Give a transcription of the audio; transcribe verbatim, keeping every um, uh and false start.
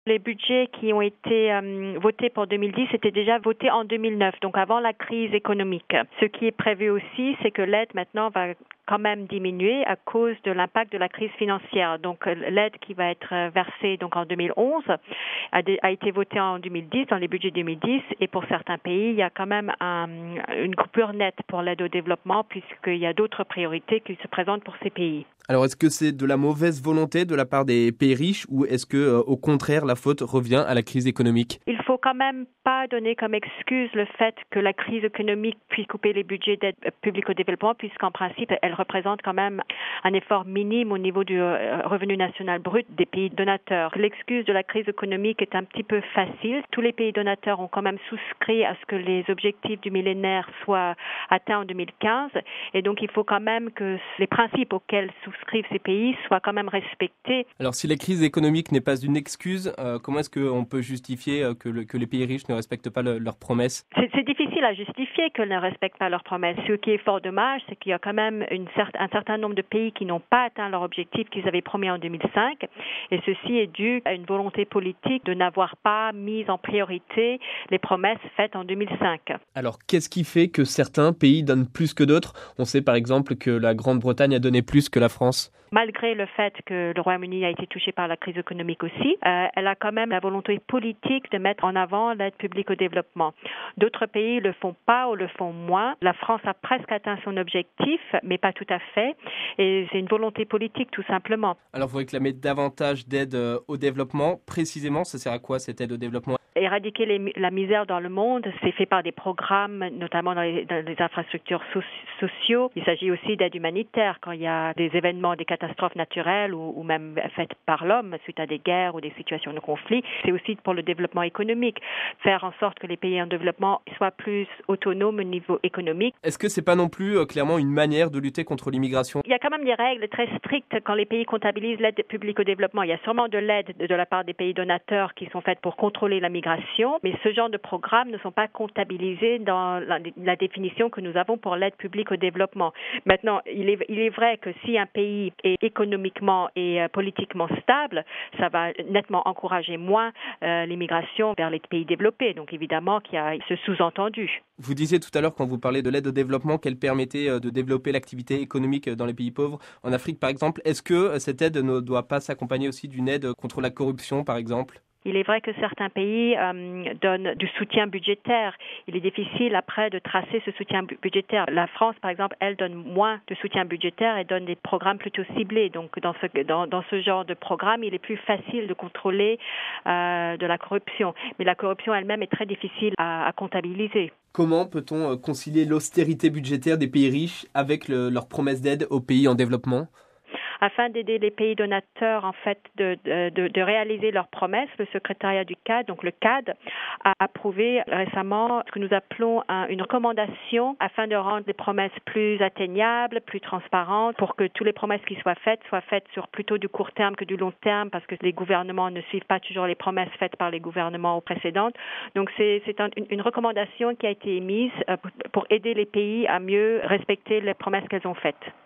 Les budgets qui ont été euh, votés pour deux mille dix étaient déjà votés en deux mille neuf, donc avant la crise économique. Ce qui est prévu aussi, c'est que l'aide maintenant va quand même diminuer à cause de l'impact de la crise financière. Donc l'aide qui va être versée donc en deux mille onze a, de, a été votée en deux mille dix, dans les budgets deux mille dix, et pour certains pays, il y a quand même un, une coupure nette pour l'aide au développement puisqu'il y a d'autres priorités qui se présentent pour ces pays. Alors, est-ce que c'est de la mauvaise volonté de la part des pays riches ou est-ce que, euh, au contraire, la faute revient à la crise économique ? Il faut quand même pas donner comme excuse le fait que la crise économique puisse couper les budgets d'aide publique au développement, puisqu'en principe, elle représente quand même un effort minime au niveau du revenu national brut des pays donateurs. L'excuse de la crise économique est un petit peu facile. Tous les pays donateurs ont quand même souscrit à ce que les objectifs du millénaire soient atteints en deux mille quinze, et donc il faut quand même que les principes auxquels souscrivent ces pays soient quand même respectés. Alors, si la crise économique n'est pas une excuse, euh, comment est-ce qu'on peut justifier euh, que, le, que les pays riches ne respectent pas le, leurs promesses ? C'est, c'est difficile à justifier qu'ils ne respectent pas leurs promesses. Ce qui est fort dommage, c'est qu'il y a quand même une cer- un certain nombre de pays qui n'ont pas atteint leur objectif qu'ils avaient promis en deux mille cinq, et ceci est dû à une volonté politique de n'avoir pas mis en priorité les promesses faites en deux mille cinq. Alors, qu'est-ce qui fait que certains pays donnent plus que d'autres ? On sait par exemple que la Grande-Bretagne a donné plus que la France. Malgré le fait que le Royaume-Uni a été touché par la crise économique aussi, euh, elle a quand même la volonté politique de mettre en avant l'aide publique au développement. D'autres pays le font pas ou le font moins. La France a presque atteint son objectif, mais pas tout à fait. Et c'est une volonté politique tout simplement. Alors, vous réclamez davantage d'aide au développement. Précisément, ça sert à quoi cette aide au développement ? Éradiquer les, la misère dans le monde, c'est fait par des programmes, notamment dans les, dans les infrastructures so- sociaux. Il s'agit aussi d'aide humanitaire quand il y a des événements, des catastrophes naturelles ou, ou même faites par l'homme suite à des guerres ou des situations de conflit. C'est aussi pour le développement économique, faire en sorte que les pays en développement soient plus autonomes au niveau économique. Est-ce que c'est pas non plus euh, clairement une manière de lutter contre l'immigration ? Il y a quand même des règles très strictes quand les pays comptabilisent l'aide publique au développement. Il y a sûrement de l'aide de la part des pays donateurs qui sont faites pour contrôler la migration, mais ce genre de programmes ne sont pas comptabilisés dans la, la définition que nous avons pour l'aide publique au développement. Maintenant, il est, il est vrai que si un pays est économiquement et euh, politiquement stable, ça va nettement encourager moins euh, l'immigration vers les pays développés. Donc évidemment qu'il y a ce sous-entendu. Vous disiez tout à l'heure, quand vous parlez de l'aide au développement, qu'elle permettait euh, de développer l'activité économique dans les pays pauvres. En Afrique, par exemple, est-ce que euh, cette aide ne doit pas s'accompagner aussi d'une aide contre la corruption, par exemple ? Il est vrai que certains pays euh, donnent du soutien budgétaire. Il est difficile après de tracer ce soutien budgétaire. La France, par exemple, elle donne moins de soutien budgétaire et donne des programmes plutôt ciblés. Donc, dans ce, dans, dans ce genre de programme, il est plus facile de contrôler euh, de la corruption. Mais la corruption elle-même est très difficile à, à comptabiliser. Comment peut-on concilier l'austérité budgétaire des pays riches avec le, leurs promesses d'aide aux pays en développement ? Afin d'aider les pays donateurs en fait de, de, de réaliser leurs promesses, le secrétariat du C A D, donc le C A D, a approuvé récemment ce que nous appelons un, une recommandation afin de rendre les promesses plus atteignables, plus transparentes, pour que toutes les promesses qui soient faites soient faites sur plutôt du court terme que du long terme, parce que les gouvernements ne suivent pas toujours les promesses faites par les gouvernements précédents. Donc c'est, c'est un, une, une recommandation qui a été émise pour aider les pays à mieux respecter les promesses qu'elles ont faites.